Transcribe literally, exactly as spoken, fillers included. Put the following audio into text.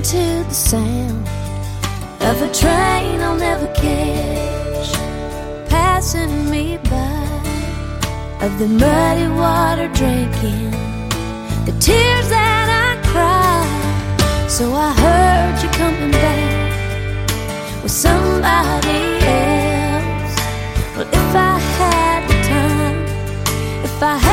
to the sound of a train I'll never catch, passing me by, of the muddy water drinking the tears that I cried. So I heard you coming back with somebody else. Well, if I had the time, if I had